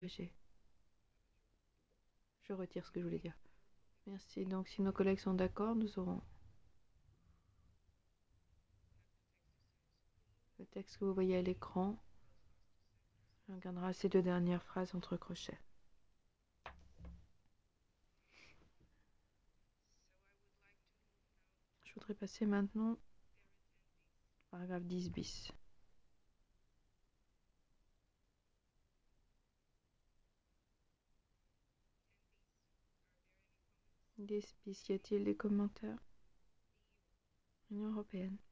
Je retire ce que je voulais dire. Merci. Donc, si nos collègues sont d'accord, nous aurons le texte que vous voyez à l'écran. On regardera ces deux dernières phrases entre crochets. Je voudrais passer maintenant au paragraphe 10 bis. Y a-t-il des commentaires? Union européenne.